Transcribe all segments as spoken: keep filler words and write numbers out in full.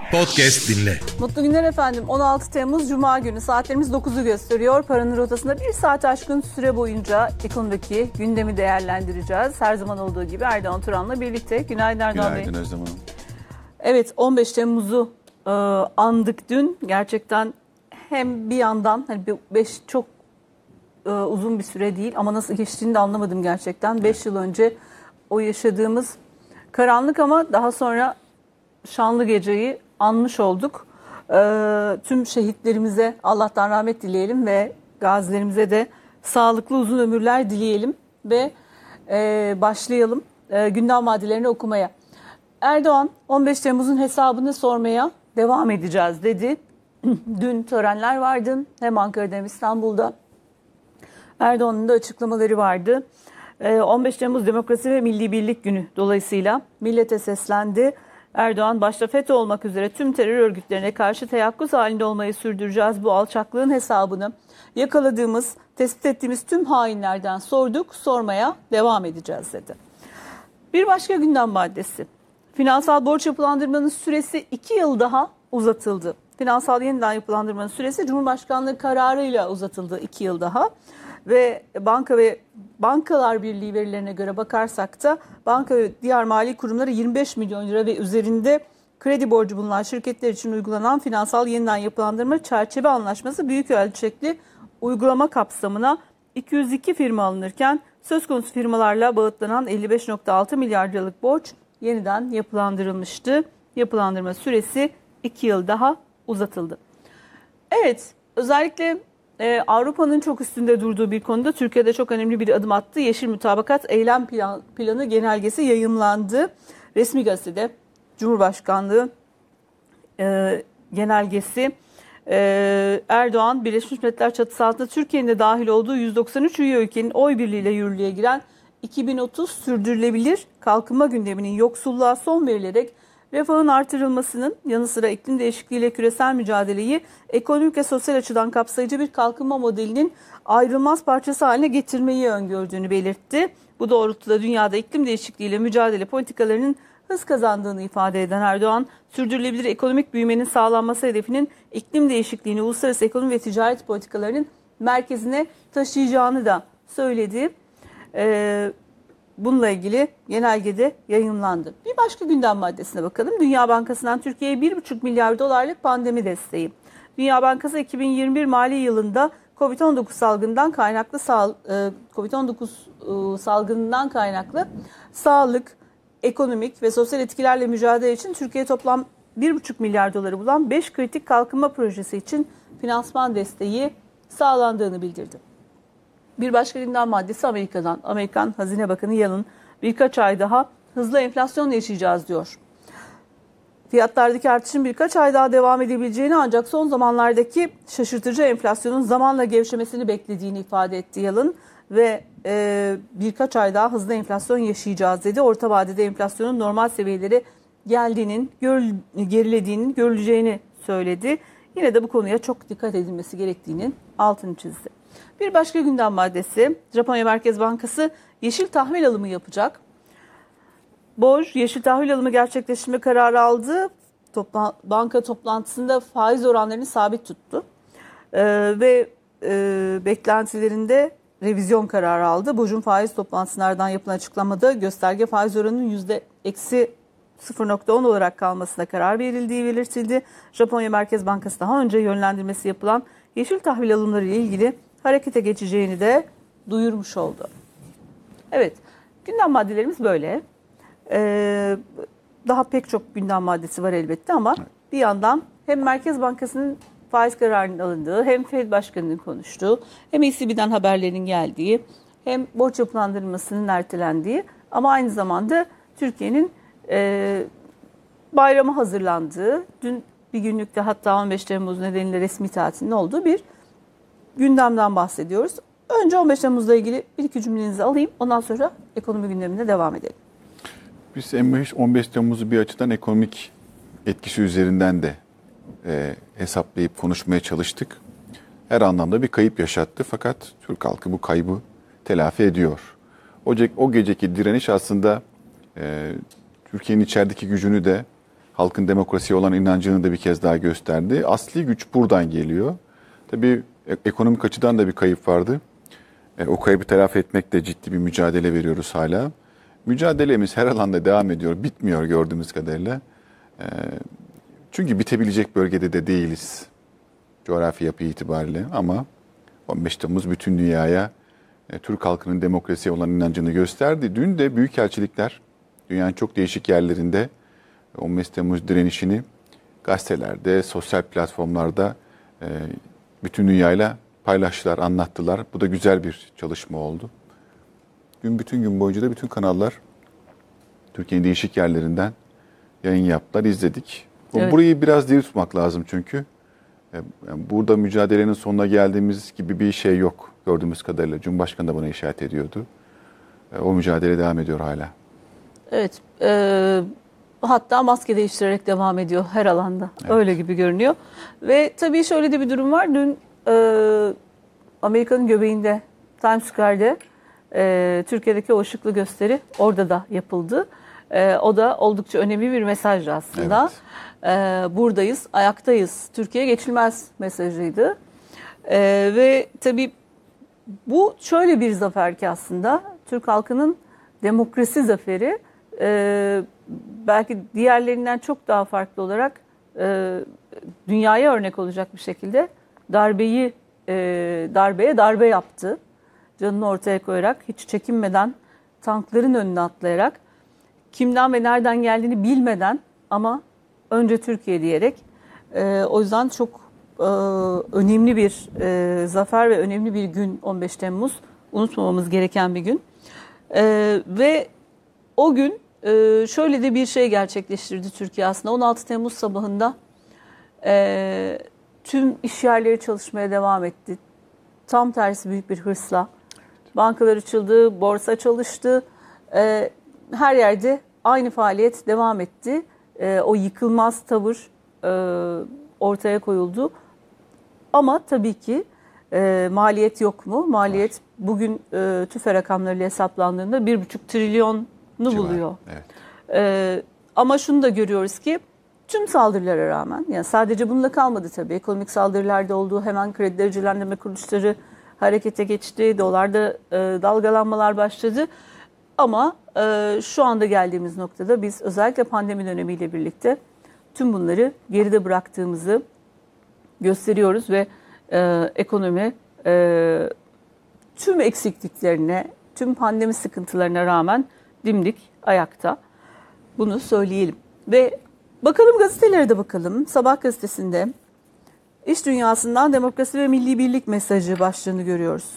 Podcast dinle. Mutlu günler efendim. on altı Temmuz Cuma günü saatlerimiz dokuzu gösteriyor. Paranın rotasında bir saat aşkın süre boyunca ekonomideki gündemi değerlendireceğiz. Her zaman olduğu gibi Erdoğan Turan'la birlikte. Günaydın Erdoğan Bey. Günaydın Özlem Hanım. Evet, on beş Temmuz'u e, andık dün. Gerçekten hem bir yandan hani beş çok e, uzun bir süre değil ama nasıl geçtiğini de anlamadım gerçekten. beş yıl önce o yaşadığımız karanlık ama daha sonra şanlı geceyi anmış olduk. Ee, tüm şehitlerimize Allah'tan rahmet dileyelim ve gazilerimize de sağlıklı uzun ömürler dileyelim ve e, başlayalım e, gündem maddelerini okumaya. Erdoğan on beş Temmuz'un hesabını sormaya devam edeceğiz dedi. Dün törenler vardı hem Ankara'da hem İstanbul'da. Erdoğan'ın da açıklamaları vardı. E, on beş Temmuz Demokrasi ve Milli Birlik Günü dolayısıyla millete seslendi. Erdoğan başta FETÖ olmak üzere tüm terör örgütlerine karşı teyakkuz halinde olmayı sürdüreceğiz. Bu alçaklığın hesabını yakaladığımız, tespit ettiğimiz tüm hainlerden sorduk, sormaya devam edeceğiz dedi. Bir başka gündem maddesi. Finansal borç yapılandırmanın süresi iki yıl daha uzatıldı. Finansal yeniden yapılandırmanın süresi Cumhurbaşkanlığı kararıyla uzatıldı iki yıl daha. Ve banka ve Bankalar Birliği verilerine göre bakarsak da banka ve diğer mali kurumlara yirmi beş milyon lira ve üzerinde kredi borcu bulunan şirketler için uygulanan finansal yeniden yapılandırma çerçeve anlaşması büyük ölçekli uygulama kapsamına iki yüz iki firma alınırken söz konusu firmalarla bağıtlanan elli beş virgül altı milyar liralık borç yeniden yapılandırılmıştı. Yapılandırma süresi iki yıl daha uzatıldı. Evet, özellikle Ee, Avrupa'nın çok üstünde durduğu bir konuda Türkiye'de çok önemli bir adım attı. Yeşil Mutabakat Eylem Plan, Planı genelgesi yayımlandı. Resmi gazetede Cumhurbaşkanlığı e, genelgesi e, Erdoğan Birleşmiş Milletler çatısı altında Türkiye'nin de dahil olduğu yüz doksan üç üye ülkenin oy birliğiyle yürürlüğe giren iki bin otuz sürdürülebilir kalkınma gündeminin yoksulluğa son verilerek refahın artırılmasının yanı sıra iklim değişikliğiyle küresel mücadeleyi ekonomik ve sosyal açıdan kapsayıcı bir kalkınma modelinin ayrılmaz parçası haline getirmeyi öngördüğünü belirtti. Bu doğrultuda dünyada iklim değişikliğiyle mücadele politikalarının hız kazandığını ifade eden Erdoğan, sürdürülebilir ekonomik büyümenin sağlanması hedefinin iklim değişikliğini uluslararası ekonomi ve ticaret politikalarının merkezine taşıyacağını da söyledi. Ee, Bununla ilgili genelgede yayımlandı. Bir başka gündem maddesine bakalım. Dünya Bankası'ndan Türkiye'ye bir buçuk milyar dolarlık pandemi desteği. Dünya Bankası iki bin yirmi bir mali yılında kovid on dokuz salgından kaynaklı kovid on dokuz salgından kaynaklı sağlık, ekonomik ve sosyal etkilerle mücadele için Türkiye'ye toplam bir buçuk milyar doları bulan beş kritik kalkınma projesi için finansman desteği sağlandığını bildirdi. Bir başka gündem maddesi Amerika'dan. Amerikan Hazine Bakanı Yellen birkaç ay daha hızlı enflasyon yaşayacağız diyor. Fiyatlardaki artışın birkaç ay daha devam edebileceğini ancak son zamanlardaki şaşırtıcı enflasyonun zamanla gevşemesini beklediğini ifade etti Yellen ve e, birkaç ay daha hızlı enflasyon yaşayacağız dedi. Orta vadede enflasyonun normal seviyelere geldiğinin, gör, gerilediğinin görüleceğini söyledi. Yine de bu konuya çok dikkat edilmesi gerektiğinin altını çizdi. Bir başka gündem maddesi, Japonya Merkez Bankası yeşil tahvil alımı yapacak. BOJ yeşil tahvil alımı gerçekleştirme kararı aldı. Topla, banka toplantısında faiz oranlarını sabit tuttu. Ee, ve e, beklentilerinde revizyon kararı aldı. BOJ'un faiz toplantısından yapılan açıklamada gösterge faiz oranının yüzde eksi sıfır virgül on olarak kalmasına karar verildiği belirtildi. Japonya Merkez Bankası daha önce yönlendirmesi yapılan yeşil tahvil alımları ile ilgili harekete geçeceğini de duyurmuş oldu. Evet, gündem maddelerimiz böyle. Ee, daha pek çok gündem maddesi var elbette ama bir yandan hem Merkez Bankası'nın faiz kararının alındığı, hem Fed Başkanı'nın konuştuğu, hem E C B'den haberlerin geldiği, hem borç yapılandırılmasının ertelendiği ama aynı zamanda Türkiye'nin e, bayrama hazırlandığı, dün bir günlükte hatta on beş Temmuz nedeniyle resmi tatilin olduğu bir gündemden bahsediyoruz. Önce on beş Temmuz'la ilgili bir iki cümlenizi alayım. Ondan sonra ekonomi gündemine devam edelim. Biz on beş Temmuz'u bir açıdan ekonomik etkisi üzerinden de e, hesaplayıp konuşmaya çalıştık. Her anlamda bir kayıp yaşattı fakat Türk halkı bu kaybı telafi ediyor. O, o geceki direniş aslında e, Türkiye'nin içerideki gücünü de halkın demokrasiye olan inancını da bir kez daha gösterdi. Asli güç buradan geliyor. Tabii ekonomik açıdan da bir kayıp vardı. E, o kaybı telafi etmekte ciddi bir mücadele veriyoruz hala. Mücadelemiz her alanda devam ediyor, bitmiyor gördüğümüz kadarıyla. E, çünkü bitebilecek bölgede de değiliz coğrafi yapı itibariyle. Ama on beş Temmuz bütün dünyaya e, Türk halkının demokrasiye olan inancını gösterdi. Dün de büyükelçilikler dünyanın çok değişik yerlerinde on beş Temmuz direnişini gazetelerde, sosyal platformlarda e, bütün dünyayla paylaştılar, anlattılar. Bu da güzel bir çalışma oldu. Gün bütün gün boyunca da bütün kanallar Türkiye'nin değişik yerlerinden yayın yaptılar, izledik. Evet. Burayı biraz diri tutmak lazım çünkü. Yani burada mücadelenin sonuna geldiğimiz gibi bir şey yok gördüğümüz kadarıyla. Cumhurbaşkanı da buna işaret ediyordu. O mücadele devam ediyor hala. Evet. E, hatta maske değiştirerek devam ediyor her alanda. Evet. Öyle gibi görünüyor. Ve tabii şöyle de bir durum var. Dün e, Amerika'nın göbeğinde, Times Square'de e, Türkiye'deki o ışıklı gösteri orada da yapıldı. E, o da oldukça önemli bir mesaj aslında. Evet. E, buradayız, ayaktayız. Türkiye geçilmez mesajıydı. E, ve tabii bu şöyle bir zafer ki aslında Türk halkının demokrasi zaferi e, belki diğerlerinden çok daha farklı olarak e, dünyaya örnek olacak bir şekilde darbeyi e, darbeye darbe yaptı. Canını ortaya koyarak, hiç çekinmeden, tankların önüne atlayarak, kimden ve nereden geldiğini bilmeden ama önce Türkiye diyerek e, o yüzden çok e, önemli bir e, zafer ve önemli bir gün on beş Temmuz. Unutmamamız gereken bir gün. E, ve o gün e, şöyle de bir şey gerçekleştirdi Türkiye aslında. on altı Temmuz sabahında e, tüm işyerleri çalışmaya devam etti. Tam tersi büyük bir hırsla. Bankalar açıldı, borsa çalıştı. E, her yerde aynı faaliyet devam etti. E, o yıkılmaz tavır e, ortaya koyuldu. Ama tabii ki e, maliyet yok mu? Maliyet bugün e, TÜFE rakamlarıyla hesaplandığında bir buçuk trilyonu buluyor. Evet. E, ama şunu da görüyoruz ki tüm saldırılara rağmen, yani sadece bununla kalmadı tabii. Ekonomik saldırılarda olduğu, hemen kredi derecelendirme kuruluşları harekete geçti. Dolarda e, dalgalanmalar başladı. Ama e, şu anda geldiğimiz noktada biz özellikle pandemi dönemiyle birlikte tüm bunları geride bıraktığımızı gösteriyoruz ve e, ekonomi e, tüm eksikliklerine, tüm pandemi sıkıntılarına rağmen dimdik ayakta. Bunu söyleyelim. Ve bakalım gazetelere de bakalım. Sabah gazetesinde İş dünyasından demokrasi ve milli birlik mesajı başlığını görüyoruz.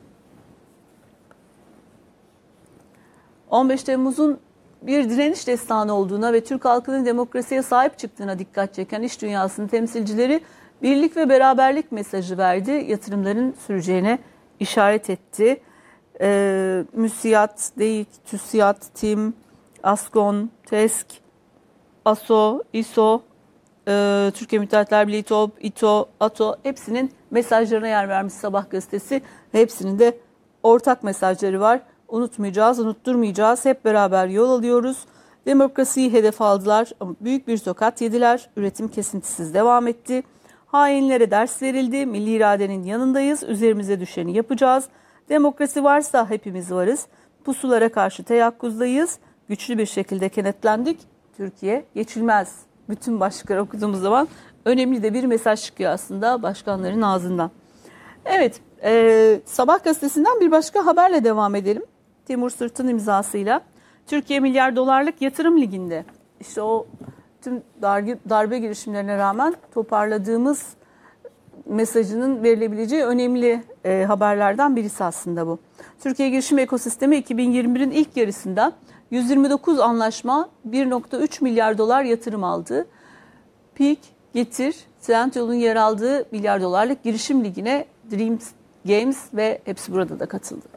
on beş Temmuz'un bir direniş destanı olduğuna ve Türk halkının demokrasiye sahip çıktığına dikkat çeken iş dünyasının temsilcileri birlik ve beraberlik mesajı verdi. Yatırımların süreceğine işaret etti. Ee, MÜSİAD, DEİK, TÜSİAD, TİM, ASKON, TESK, ASO, İSO, e, Türkiye Müteahhitler Birliği, TOB, İTO, ATO hepsinin mesajlarına yer vermiş Sabah gazetesi ve hepsinin de ortak mesajları var. Unutmayacağız, unutturmayacağız. Hep beraber yol alıyoruz. Demokrasiyi hedef aldılar ama büyük bir tokat yediler. Üretim kesintisiz devam etti. Hainlere ders verildi. Milli iradenin yanındayız. Üzerimize düşeni yapacağız. Demokrasi varsa hepimiz varız. Pusulara karşı teyakkuzdayız. Güçlü bir şekilde kenetlendik. Türkiye geçilmez. Bütün başlıkları okuduğumuz zaman önemli de bir mesaj çıkıyor aslında başkanların ağzından. Evet, e, Sabah gazetesinden bir başka haberle devam edelim. Timur Sırt'ın imzasıyla Türkiye milyar dolarlık yatırım liginde. İşte o tüm darbe, darbe girişimlerine rağmen toparladığımız mesajının verilebileceği önemli e, haberlerden birisi aslında bu. Türkiye girişim ekosistemi iki bin yirmi birin ilk yarısında yüz yirmi dokuz anlaşma bir nokta üç milyar dolar yatırım aldı. Peak, Getir, Trendyol'un yer aldığı milyar dolarlık girişim ligine Dreams Games ve hepsi burada da katıldı.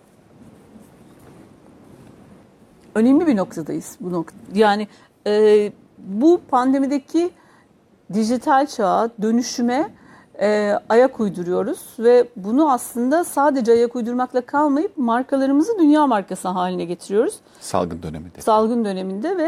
Önemli bir noktadayız bu nokta. Yani e, bu pandemideki dijital çağa, dönüşüme e, ayak uyduruyoruz ve bunu aslında sadece ayak uydurmakla kalmayıp markalarımızı dünya markası haline getiriyoruz. Salgın döneminde. Salgın döneminde ve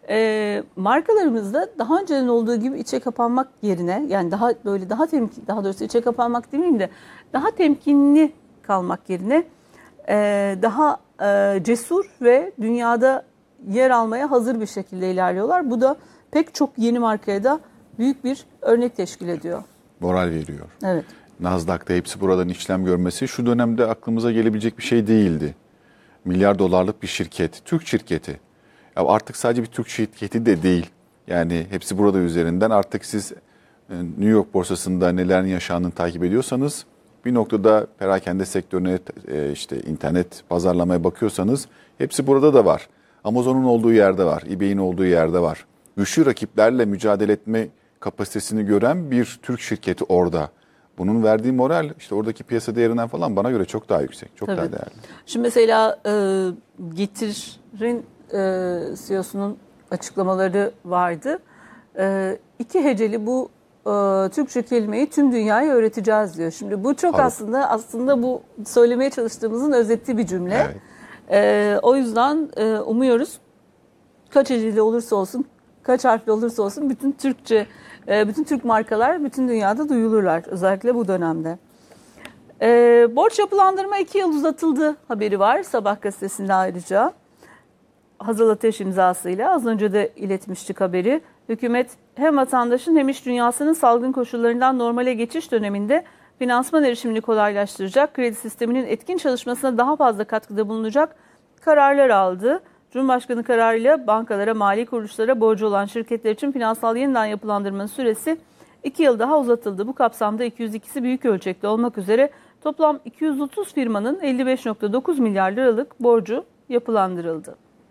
e, markalarımızda daha önceden olduğu gibi içe kapanmak yerine, yani daha böyle daha temkin, daha doğrusu içe kapanmak demeyeyim de daha temkinli kalmak yerine e, daha e, cesur ve dünyada yer almaya hazır bir şekilde ilerliyorlar. Bu da pek çok yeni markaya da büyük bir örnek teşkil ediyor. Moral veriyor. Evet. Nasdaq'ta hepsi buradan işlem görmesi şu dönemde aklımıza gelebilecek bir şey değildi. Milyar dolarlık bir şirket, Türk şirketi. Ya artık sadece bir Türk şirketi de değil. Yani hepsi burada üzerinden. Artık siz New York borsasında nelerin yaşandığını takip ediyorsanız, bir noktada perakende sektörüne, işte internet pazarlamaya bakıyorsanız hepsi burada da var. Amazon'un olduğu yerde var, eBay'in olduğu yerde var. Güçlü rakiplerle mücadele etme kapasitesini gören bir Türk şirketi orada. Bunun verdiği moral işte oradaki piyasa değerinden falan bana göre çok daha yüksek, çok Tabii. daha değerli. Şimdi mesela e, Getir'in e, C E O'sunun açıklamaları vardı. E, iki heceli bu e, Türkçe kelimeyi tüm dünyaya öğreteceğiz diyor. Şimdi bu çok Harika. aslında aslında bu söylemeye çalıştığımızın özeti bir cümle. Evet. E, o yüzden e, umuyoruz kaç heceli olursa olsun, kaç harfli olursa olsun bütün Türkçe, e, bütün Türk markalar bütün dünyada duyulurlar. Özellikle bu dönemde. E, borç yapılandırma iki yıl uzatıldı haberi var Sabah gazetesinde ayrıca. Hazal Ateş imzasıyla az önce de iletmiştik haberi. Hükümet hem vatandaşın hem iş dünyasının salgın koşullarından normale geçiş döneminde finansman erişimini kolaylaştıracak, kredi sisteminin etkin çalışmasına daha fazla katkıda bulunacak kararlar aldı. Cumhurbaşkanı kararıyla bankalara, mali kuruluşlara borcu olan şirketler için finansal yeniden yapılandırmanın süresi iki yıl daha uzatıldı. Bu kapsamda iki yüz ikisi büyük ölçekli olmak üzere toplam iki yüz otuz firmanın elli beş virgül dokuz milyar liralık borcu yapılandırıldı.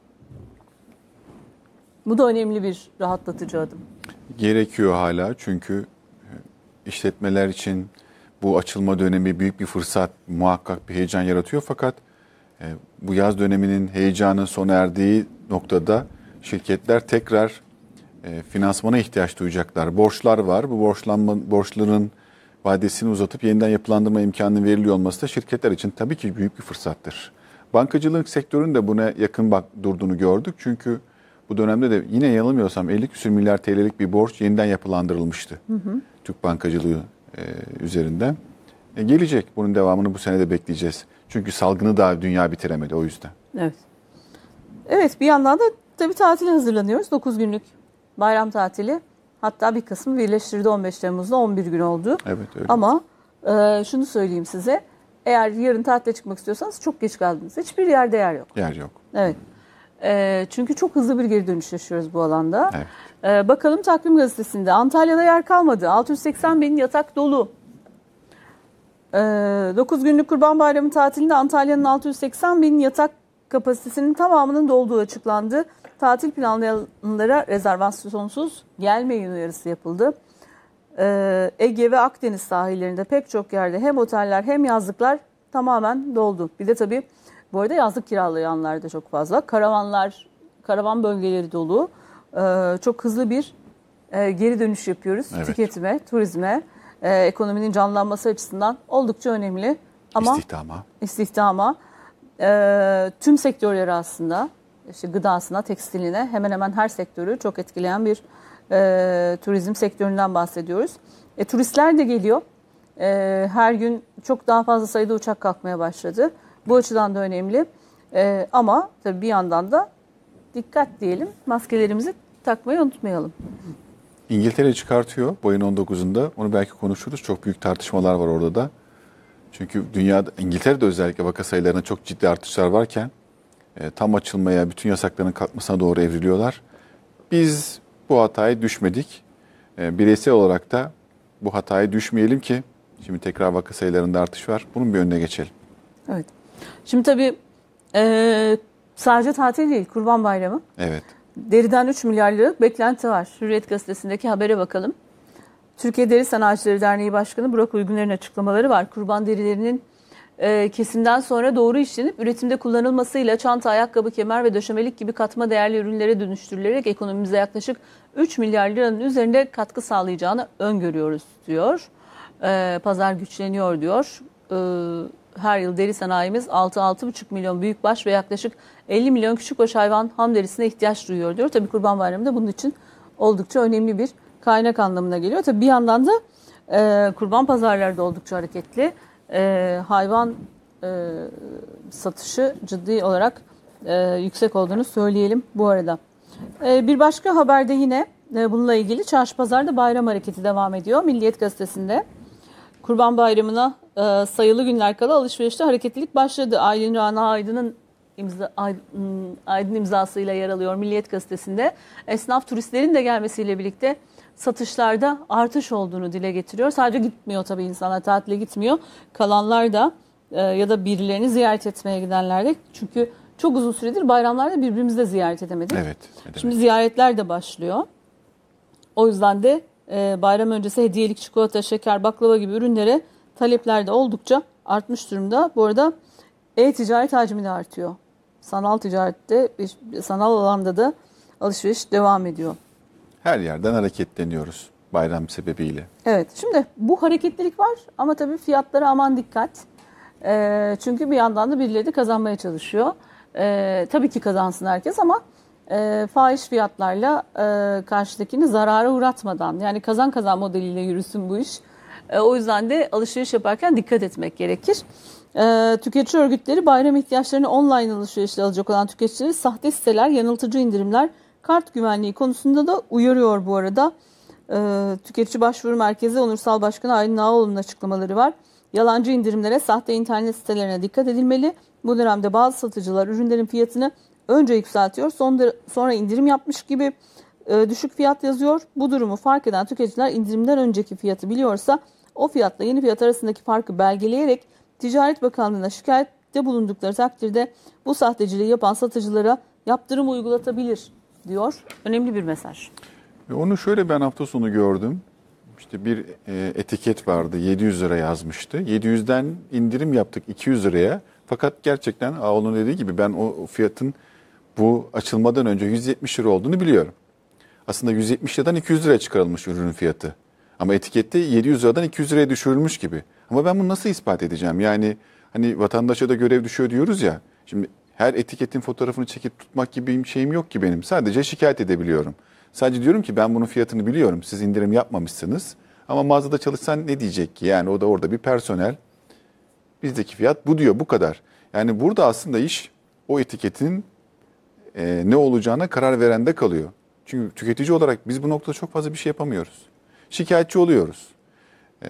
Bu da önemli bir rahatlatıcı adım. Gerekiyor hala çünkü işletmeler için bu açılma dönemi büyük bir fırsat, muhakkak bir heyecan yaratıyor. Fakat bu yaz döneminin heyecanı sona erdiği noktada şirketler tekrar finansmana ihtiyaç duyacaklar. Borçlar var. Bu borçlanma, borçların vadesini uzatıp yeniden yapılandırma imkanı veriliyor olması da şirketler için tabii ki büyük bir fırsattır. Bankacılık sektörünün de buna yakın bak durduğunu gördük. Çünkü bu dönemde de yine yanılmıyorsam elli küsur milyar T L'lik bir borç yeniden yapılandırılmıştı. Hı hı. Türk bankacılığı e, üzerinden. E, gelecek. Bunun devamını bu sene de bekleyeceğiz. Çünkü salgını daha dünya bitiremedi o yüzden. Evet. Evet, bir yandan da tabii tatile hazırlanıyoruz. dokuz günlük bayram tatili. Hatta bir kısmı birleştirdi, on beş Temmuz'da on bir gün oldu. Evet, öyle. Ama e, şunu söyleyeyim size. Eğer yarın tatile çıkmak istiyorsanız çok geç kaldınız. Hiçbir yerde yer yok. Yer yok. Evet. E, çünkü çok hızlı bir geri dönüş yaşıyoruz bu alanda. Evet. E, bakalım Takvim Gazetesi'nde Antalya'da yer kalmadı. altı yüz seksen bin yatak dolu. dokuz günlük Kurban Bayramı tatilinde Antalya'nın altı yüz seksen bin yatak kapasitesinin tamamının dolduğu açıklandı. Tatil planlayanlara rezervasyonsuz gelmeyin uyarısı yapıldı. Ege ve Akdeniz sahillerinde pek çok yerde hem oteller hem yazlıklar tamamen doldu. Bir de tabii bu arada yazlık kiralayanlar da çok fazla. Karavanlar, karavan bölgeleri dolu. Çok hızlı bir geri dönüş yapıyoruz. Evet. Tüketime, turizme. Ee, ekonominin canlanması açısından oldukça önemli. Ama istihdama. istihdama e, tüm sektörleri aslında işte gıdasına, tekstiline hemen hemen her sektörü çok etkileyen bir e, turizm sektöründen bahsediyoruz. E, turistler de geliyor. E, her gün çok daha fazla sayıda uçak kalkmaya başladı. Bu açıdan da önemli. E, ama tabii bir yandan da dikkat diyelim, maskelerimizi takmayı unutmayalım. İngiltere çıkartıyor bu ayın on dokuzunda. Onu belki konuşuruz. Çok büyük tartışmalar var orada da. Çünkü dünyada, İngiltere'de özellikle vaka sayılarında çok ciddi artışlar varken e, tam açılmaya, bütün yasakların kalkmasına doğru evriliyorlar. Biz bu hataya düşmedik. E, bireysel olarak da bu hataya düşmeyelim ki şimdi tekrar vaka sayılarında artış var. Bunun bir önüne geçelim. Evet. Şimdi tabii e, sadece tatil değil, Kurban Bayramı. Evet. Deriden üç milyar liralık beklenti var. Hürriyet gazetesindeki habere bakalım. Türkiye Deri Sanatçıları Derneği Başkanı Burak Uyguner'in açıklamaları var. Kurban derilerinin e, kesimden sonra doğru işlenip üretimde kullanılmasıyla çanta, ayakkabı, kemer ve döşemelik gibi katma değerli ürünlere dönüştürülerek ekonomimize yaklaşık üç milyar liranın üzerinde katkı sağlayacağını öngörüyoruz diyor. E, pazar güçleniyor diyor. E, her yıl deri sanayimiz altı altı buçuk milyon büyükbaş ve yaklaşık elli milyon küçükbaş hayvan ham derisine ihtiyaç duyuyor diyor. Tabii Kurban Bayramı da bunun için oldukça önemli bir kaynak anlamına geliyor. Tabii bir yandan da e, kurban pazarları da oldukça hareketli. E, hayvan e, satışı ciddi olarak e, yüksek olduğunu söyleyelim bu arada. E, bir başka haberde yine e, bununla ilgili çarşı pazarda bayram hareketi devam ediyor. Milliyet gazetesinde Kurban Bayramı'na e, sayılı günler kala alışverişte hareketlilik başladı. Aylin Rana Aydın'ın imza, Aydın, Aydın imzasıyla yer alıyor Milliyet gazetesinde. Esnaf turistlerin de gelmesiyle birlikte satışlarda artış olduğunu dile getiriyor. Sadece gitmiyor tabii, insanlar tatile gitmiyor. Kalanlar da e, ya da birilerini ziyaret etmeye gidenler de, çünkü çok uzun süredir bayramlarda birbirimizi de ziyaret edemedik. Evet. Şimdi ziyaretler de başlıyor. O yüzden de e, bayram öncesi hediyelik çikolata, şeker, baklava gibi ürünlere talepler de oldukça artmış durumda. Bu arada e-ticaret hacmi de artıyor. Sanal ticarette, sanal alanda da alışveriş devam ediyor. Her yerden hareketleniyoruz bayram sebebiyle. Evet, şimdi bu hareketlilik var ama tabii fiyatlara aman dikkat. E, çünkü bir yandan da birileri de kazanmaya çalışıyor. E, tabii ki kazansın herkes ama e, fahiş fiyatlarla e, karşıdakini zarara uğratmadan, yani kazan kazan modeliyle yürüsün bu iş. E, o yüzden de alışveriş yaparken dikkat etmek gerekir. E, tüketici örgütleri bayram ihtiyaçlarını online alışverişle alacak olan tüketicileri sahte siteler, yanıltıcı indirimler, kart güvenliği konusunda da uyarıyor bu arada. E, Tüketici Başvuru Merkezi Onursal Başkanı Aylin Ağaoğlu'nun açıklamaları var. Yalancı indirimlere, sahte internet sitelerine dikkat edilmeli. Bu dönemde bazı satıcılar ürünlerin fiyatını önce yükseltiyor, sonra indirim yapmış gibi e, düşük fiyat yazıyor. Bu durumu fark eden tüketiciler indirimden önceki fiyatı biliyorsa o fiyatla yeni fiyat arasındaki farkı belgeleyerek Ticaret Bakanlığı'na şikayette bulundukları takdirde bu sahteciliği yapan satıcılara yaptırım uygulatabilir diyor. Önemli bir mesaj. Ve onu şöyle ben hafta sonu gördüm. İşte bir e, etiket vardı, yedi yüz lira yazmıştı. yedi yüzden indirim yaptık iki yüz liraya. Fakat gerçekten Ağol'un dediği gibi ben o fiyatın bu açılmadan önce yüz yetmiş lira olduğunu biliyorum. Aslında yüz yetmiş liradan iki yüz liraya çıkarılmış ürünün fiyatı. Ama etikette yedi yüz liradan iki yüz liraya düşürülmüş gibi. Ama ben bunu nasıl ispat edeceğim? Yani hani vatandaşa da görev düşüyor diyoruz ya. Şimdi her etiketin fotoğrafını çekip tutmak gibi bir şeyim yok ki benim. Sadece şikayet edebiliyorum. Sadece diyorum ki ben bunun fiyatını biliyorum. Siz indirim yapmamışsınız. Ama mağazada çalışsan ne diyecek ki? Yani o da orada bir personel. Bizdeki fiyat bu diyor, bu kadar. Yani burada aslında iş o etiketin e, ne olacağına karar verende kalıyor. Çünkü tüketici olarak biz bu noktada çok fazla bir şey yapamıyoruz. Şikayetçi oluyoruz. E,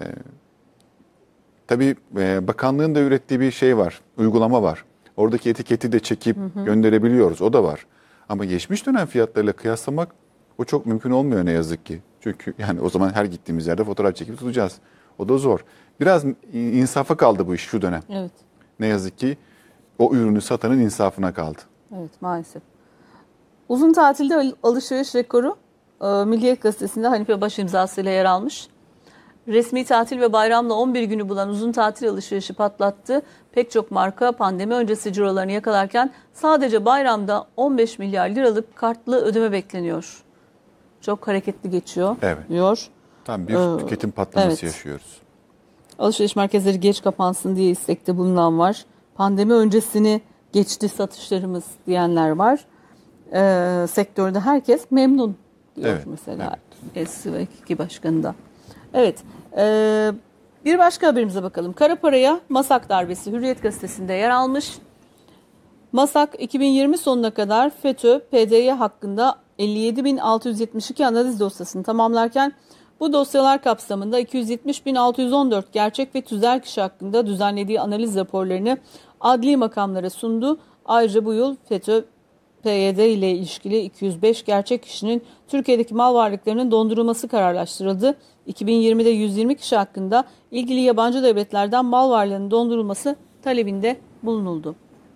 tabii e, bakanlığın da ürettiği bir şey var, uygulama var. Oradaki etiketi de çekip hı hı. gönderebiliyoruz, o da var. Ama geçmiş dönem fiyatlarıyla kıyaslamak o çok mümkün olmuyor ne yazık ki. Çünkü yani o zaman her gittiğimiz yerde fotoğraf çekip tutacağız. O da zor. Biraz insafa kaldı bu iş şu dönem. Evet. Ne yazık ki o ürünü satanın insafına kaldı. Evet, maalesef. Uzun tatilde alışveriş rekoru e, Milliyet Gazetesi'nde Hanife Baş imzasıyla yer almış. Resmi tatil ve bayramla on bir günü bulan uzun tatil alışverişi patlattı. Pek çok marka pandemi öncesi cirolarını yakalarken sadece bayramda on beş milyar liralık kartlı ödeme bekleniyor. Çok hareketli geçiyor evet. diyor. Tam bir ee, tüketim patlaması evet. yaşıyoruz. Alışveriş merkezleri geç kapansın diye istekte bulunan var. Pandemi öncesini geçti satışlarımız diyenler var. Ee, sektörde herkes memnun diyor evet, mesela evet. S ve iki Başkanı da. Evet. E, bir başka haberimize bakalım. Kara paraya MASAK darbesi Hürriyet Gazetesi'nde yer almış. MASAK iki bin yirmi sonuna kadar FETÖ, P D Y hakkında elli yedi bin altı yüz yetmiş iki analiz dosyasını tamamlarken bu dosyalar kapsamında iki yüz yetmiş bin altı yüz on dört gerçek ve tüzel kişi hakkında düzenlediği analiz raporlarını adli makamlara sundu. Ayrıca bu yıl FETÖ, P Y D ile ilişkili iki yüz beş gerçek kişinin Türkiye'deki mal varlıklarının dondurulması kararlaştırıldı. iki bin yirmide yüz yirmi kişi hakkında ilgili yabancı devletlerden mal varlığının dondurulması talebinde bulunuldu.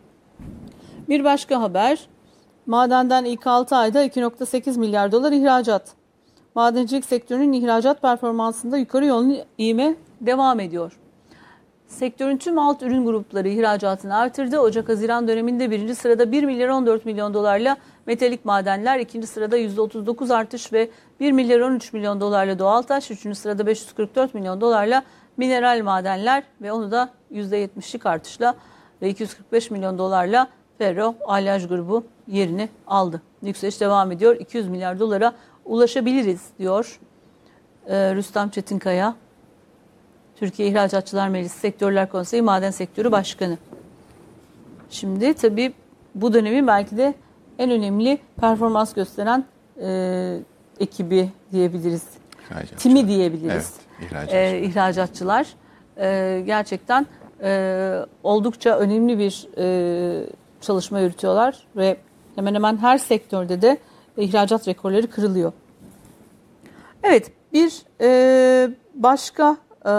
Bir başka haber, madenden ilk altı ayda iki virgül sekiz milyar dolar ihracat. Madencilik sektörünün ihracat performansında yukarı yönlü ivme devam ediyor. Sektörün tüm alt ürün grupları ihracatını artırdı. Ocak-Haziran döneminde birinci sırada bir milyar on dört milyon dolarla metalik madenler, ikinci sırada yüzde otuz dokuz artış ve bir milyar on üç milyon dolarla doğaltaş, üçüncü sırada beş yüz kırk dört milyon dolarla mineral madenler ve onu da yüzde yetmişlik artışla ve iki yüz kırk beş milyon dolarla Ferro Allianz grubu yerini aldı. Yükseliş devam ediyor. iki yüz milyar dolara ulaşabiliriz diyor e, Rüstem Çetinkaya, Türkiye İhracatçılar Meclisi Sektörler Konseyi Maden Sektörü Başkanı. Şimdi tabii bu dönemin belki de en önemli performans gösteren e, ekibi diyebiliriz. Timi diyebiliriz. Evet, ihracatçılar. E, ihracatçılar. E, gerçekten e, oldukça önemli bir e, çalışma yürütüyorlar ve hemen hemen her sektörde de ihracat rekorları kırılıyor. Evet, bir e, başka e,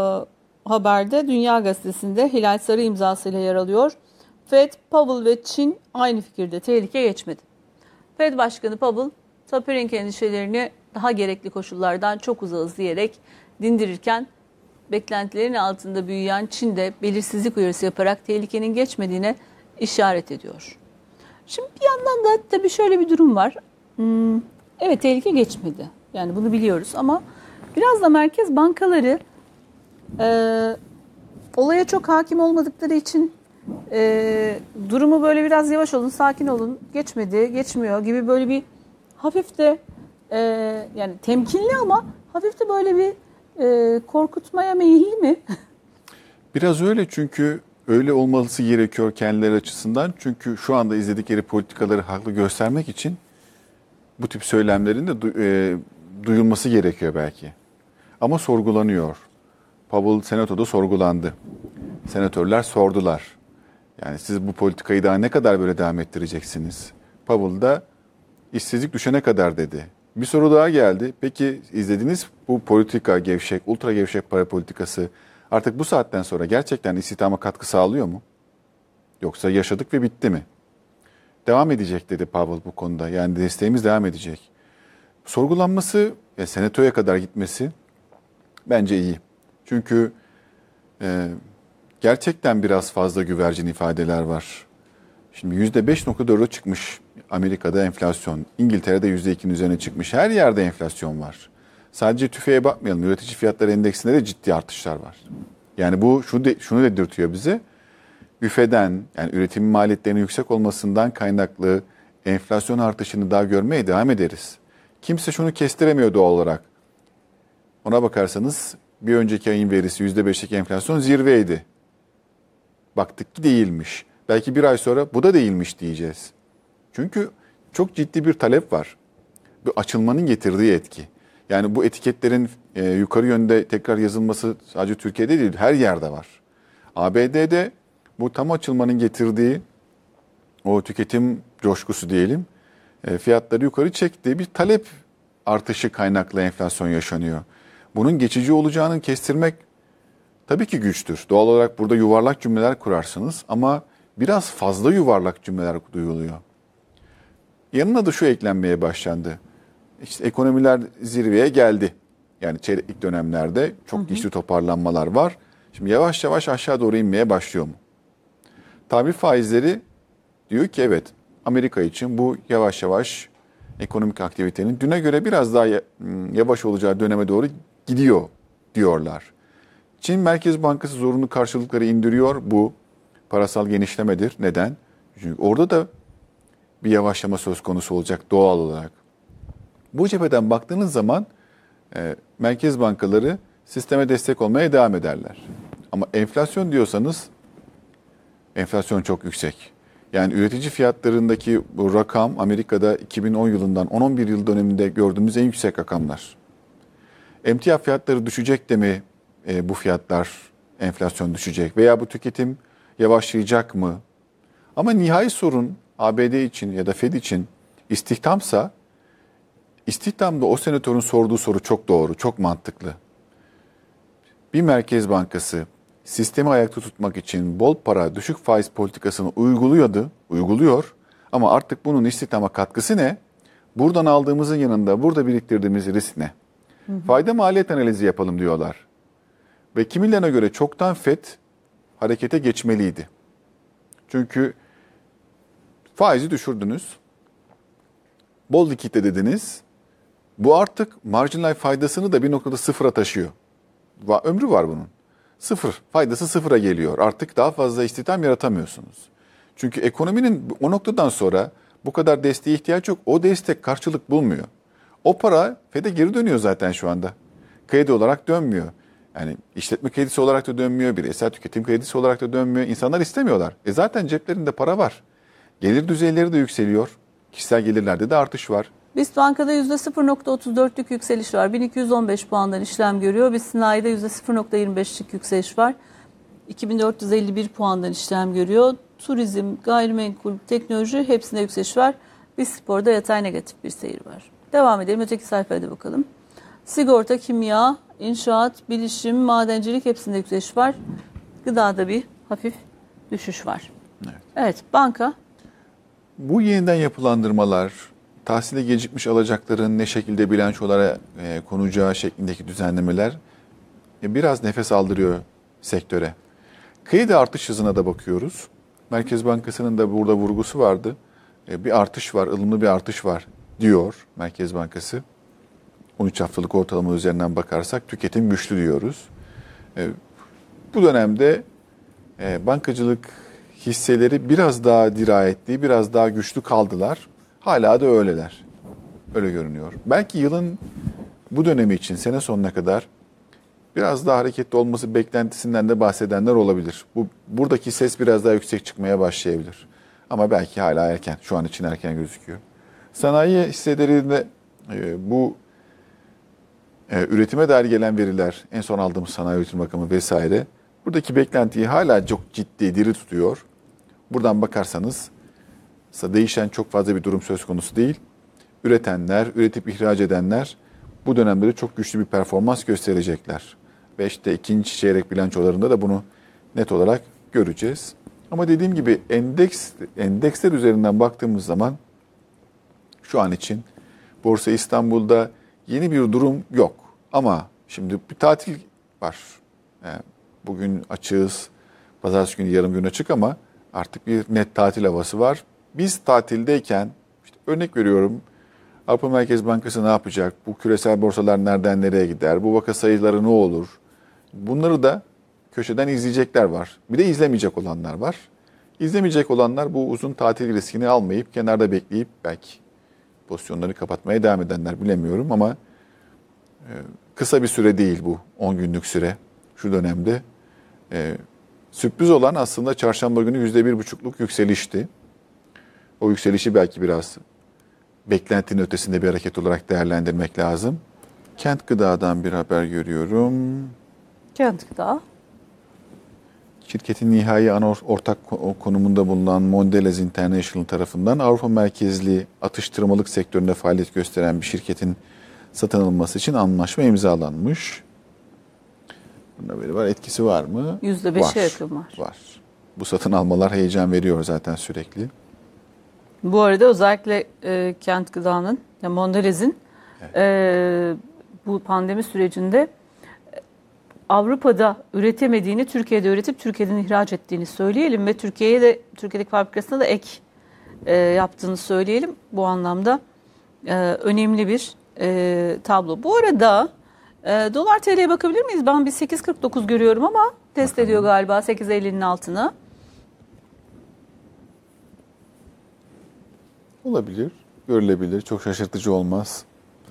haberde Dünya Gazetesi'nde Hilal Sarı imzasıyla yer alıyor. Fed, Powell ve Çin aynı fikirde, tehlike geçmedi. Fed Başkanı Powell, tapering endişelerini daha gerekli koşullardan çok uzağız diyerek dindirirken, beklentilerin altında büyüyen Çin'de belirsizlik uyarısı yaparak tehlikenin geçmediğine işaret ediyor. Şimdi bir yandan da tabii şöyle bir durum var. Hmm, evet, tehlike geçmedi. Yani bunu biliyoruz ama biraz da merkez bankaları e, olaya çok hakim olmadıkları için e, durumu böyle biraz yavaş olun, sakin olun, geçmedi, geçmiyor gibi böyle bir hafif de e, yani temkinli ama hafif de böyle bir e, korkutmaya meyilli mi? Biraz öyle, çünkü öyle olması gerekiyor kendileri açısından. Çünkü şu anda izledikleri politikaları haklı göstermek için bu tip söylemlerin de du- e, duyulması gerekiyor belki. Ama sorgulanıyor. Powell Senato'da sorgulandı. Senatörler sordular. Yani siz bu politikayı daha ne kadar böyle devam ettireceksiniz? Powell da işsizlik düşene kadar dedi. Bir soru daha geldi. Peki izlediniz, bu politika gevşek, ultra gevşek para politikası artık bu saatten sonra gerçekten istihdama katkı sağlıyor mu? Yoksa yaşadık ve bitti mi? Devam edecek dedi Powell bu konuda. Yani desteğimiz devam edecek. Sorgulanması ve senatoya kadar gitmesi bence iyi. Çünkü e, gerçekten biraz fazla güvercin ifadeler var. Şimdi yüzde beş nokta dörde çıkmış Amerika'da enflasyon. İngiltere'de yüzde ikinin üzerine çıkmış. Her yerde enflasyon var. Sadece tüfeğe bakmayalım. Üretici fiyatları endeksinde de ciddi artışlar var. Yani bu şunu, de, şunu dedirtiyor bize. Üfeden, yani üretim maliyetlerinin yüksek olmasından kaynaklı enflasyon artışını daha görmeye devam ederiz. Kimse şunu kestiremiyor doğal olarak. Ona bakarsanız bir önceki ayın verisi yüzde beşlik enflasyon zirveydi. Baktık ki değilmiş. Belki bir ay sonra bu da değilmiş diyeceğiz. Çünkü çok ciddi bir talep var. Bu açılmanın getirdiği etki. Yani bu etiketlerin e, yukarı yönde tekrar yazılması sadece Türkiye'de değil, her yerde var. A B D'de bu tam açılmanın getirdiği o tüketim coşkusu diyelim, e, fiyatları yukarı çektiği bir talep artışı kaynaklı enflasyon yaşanıyor. Bunun geçici olacağını kestirmek tabii ki güçtür. Doğal olarak burada yuvarlak cümleler kurarsınız ama biraz fazla yuvarlak cümleler duyuluyor. Yanına da şu eklenmeye başlandı. İşte ekonomiler zirveye geldi. Yani çeyreklik dönemlerde çok hı hı. güçlü toparlanmalar var. Şimdi yavaş yavaş aşağı doğru inmeye başlıyor mu? Tahvil faizleri diyor ki evet, Amerika için bu yavaş yavaş ekonomik aktivitenin düne göre biraz daha yavaş olacağı döneme doğru gidiyor diyorlar. Çin Merkez Bankası zorunlu karşılıkları indiriyor. Bu parasal genişlemedir. Neden? Çünkü orada da bir yavaşlama söz konusu olacak doğal olarak. Bu cepheden baktığınız zaman e, merkez bankaları sisteme destek olmaya devam ederler. Ama enflasyon diyorsanız enflasyon çok yüksek. Yani üretici fiyatlarındaki bu rakam Amerika'da iki bin on yılından on on bir yıl döneminde gördüğümüz en yüksek rakamlar. Emtia fiyatları düşecek de mi e, bu fiyatlar enflasyon düşecek veya bu tüketim yavaşlayacak mı? Ama nihai sorun A B D için ya da Fed için istihdamsa, istihdamda o senatörün sorduğu soru çok doğru, çok mantıklı. Bir merkez bankası sistemi ayakta tutmak için bol para, düşük faiz politikasını uyguluyordu, uyguluyor. Ama artık bunun istihdama katkısı ne? Buradan aldığımızın yanında burada biriktirdiğimiz risk ne? Hı hı. Fayda maliyet analizi yapalım diyorlar. Ve kimilerine göre çoktan Fed harekete geçmeliydi. Çünkü faizi düşürdünüz, bol likitte dediniz. Bu artık marjinal faydasını da bir noktada sıfıra taşıyor. Va- ömrü var bunun. Sıfır. Faydası sıfıra geliyor. Artık daha fazla istihdam yaratamıyorsunuz. Çünkü ekonominin o noktadan sonra bu kadar desteğe ihtiyaç yok. O destek karşılık bulmuyor. O para Fed'e geri dönüyor zaten şu anda. Kredi olarak dönmüyor. Yani işletme kredisi olarak da dönmüyor. Bireysel tüketim kredisi olarak da dönmüyor. İnsanlar istemiyorlar. E zaten ceplerinde para var. Gelir düzeyleri de yükseliyor. Kişisel gelirlerde de artış var. BIST Banka'da yüzde sıfır virgül otuz dörtlük yükseliş var. bin iki yüz on beş puandan işlem görüyor. BIST Sinayi'de yüzde sıfır virgül yirmi beşlik yükseliş var. iki bin dört yüz elli bir puandan işlem görüyor. Turizm, gayrimenkul, teknoloji hepsinde yükseliş var. BIST Spor'da yatay negatif bir seyir var. Devam edelim. Öteki sayfaya da bakalım. Sigorta, kimya, inşaat, bilişim, madencilik hepsinde yükseliş var. Gıdada bir hafif düşüş var. Evet. Evet, banka. Bu yeniden yapılandırmalar, tahsile gecikmiş alacakların ne şekilde bilançolara e, konacağı şeklindeki düzenlemeler e, biraz nefes aldırıyor sektöre. Kredi artış hızına da bakıyoruz. Merkez Bankası'nın da burada vurgusu vardı. E, bir artış var, ılımlı bir artış var diyor Merkez Bankası. on üç haftalık ortalama üzerinden bakarsak tüketim güçlü diyoruz. E, bu dönemde e, bankacılık hisseleri biraz daha dirayetli, biraz daha güçlü kaldılar. Hala da öyleler. Öyle görünüyor. Belki yılın bu dönemi için sene sonuna kadar biraz daha hareketli olması beklentisinden de bahsedenler olabilir. Bu buradaki ses biraz daha yüksek çıkmaya başlayabilir. Ama belki hala erken. Şu an için erken gözüküyor. Sanayi hisselerinde e, bu e, üretime dair gelen veriler, en son aldığımız sanayi üretim rakamı vesaire, buradaki beklentiyi hala çok ciddi, diri tutuyor. Buradan bakarsanız değişen çok fazla bir durum söz konusu değil. Üretenler, üretip ihraç edenler bu dönemde de çok güçlü bir performans gösterecekler. Ve işte ikinci çeyrek bilançolarında da bunu net olarak göreceğiz. Ama dediğim gibi endeks endeksler üzerinden baktığımız zaman şu an için Borsa İstanbul'da yeni bir durum yok. Ama şimdi bir tatil var. Yani bugün açığız, pazartesi günü yarım gün açık ama artık bir net tatil havası var. Biz tatildeyken, işte örnek veriyorum, Avrupa Merkez Bankası ne yapacak? Bu küresel borsalar nereden nereye gider? Bu vaka sayıları ne olur? Bunları da köşeden izleyecekler var. Bir de izlemeyecek olanlar var. İzlemeyecek olanlar bu uzun tatil riskini almayıp kenarda bekleyip belki pozisyonları kapatmaya devam edenler, bilemiyorum ama kısa bir süre değil bu on günlük süre şu dönemde. Ee, sürpriz olan aslında çarşamba günü yüzde bir buçukluk yükselişti. O yükselişi belki biraz beklentinin ötesinde bir hareket olarak değerlendirmek lazım. Kent Gıda'dan bir haber görüyorum. Kent Gıda. Şirketin nihai ana ortak konumunda bulunan Mondelez International tarafından Avrupa merkezli atıştırmalık sektöründe faaliyet gösteren bir şirketin satın alınması için anlaşma imzalanmış. Bunun haberi var. Etkisi var mı? yüzde beşe yakın var. Var. Bu satın almalar heyecan veriyor zaten sürekli. Bu arada özellikle e, Kent Gıda'nın, yani Mondelez'in Evet. e, bu pandemi sürecinde Avrupa'da üretemediğini Türkiye'de üretip Türkiye'den ihraç ettiğini söyleyelim ve Türkiye'ye de, Türkiye'deki fabrikasına da ek e, yaptığını söyleyelim. Bu anlamda e, önemli bir e, tablo. Bu arada e, dolar T L'ye bakabilir miyiz? Ben bir sekiz kırk dokuz görüyorum ama test Bakalım. ediyor galiba sekiz ellinin altını. Olabilir, görülebilir. Çok şaşırtıcı olmaz.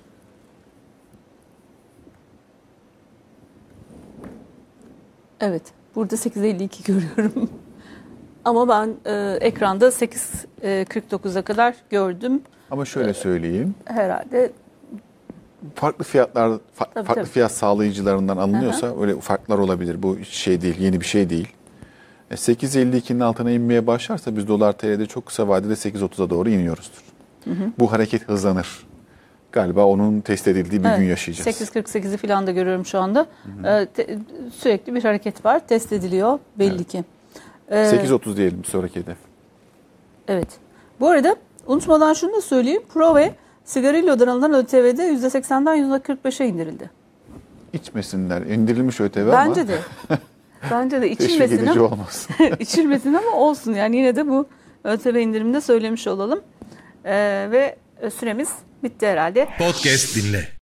Evet, burada sekiz elli iki görüyorum. Ama ben e, ekranda sekiz kırk dokuza kadar gördüm. Ama şöyle söyleyeyim. Herhalde Farklı fiyatlar, fa- Tabii, farklı tabii. fiyat sağlayıcılarından alınıyorsa öyle farklar olabilir. Bu hiç şey değil, yeni bir şey değil. E, sekiz elli ikinin altına inmeye başlarsa biz dolar T L'de çok kısa vadede sekiz otuza doğru iniyoruzdur. Hı hı. Bu hareket hızlanır. Galiba onun test edildiği bir evet, gün yaşayacağız. sekiz kırk sekizi falan da görüyorum şu anda. Ee, te, sürekli bir hareket var. Test ediliyor belli Evet. ki. Ee, sekiz otuz diyelim bir sonraki hedef. Evet. Bu arada unutmadan şunu da söyleyeyim. Pro ve Sigarillo'dan alınan Ö T V'de yüzde seksenden yüzde kırk beşe indirildi. İçmesinler. İndirilmiş Ö T V Bence ama de. Bence de teşvik içilmesin edici ama, olmaz. içilmesin ama olsun. Yani yine de bu Ö T V indiriminde söylemiş olalım. Ee, ve süremiz bitti herhalde. Podcast dinle.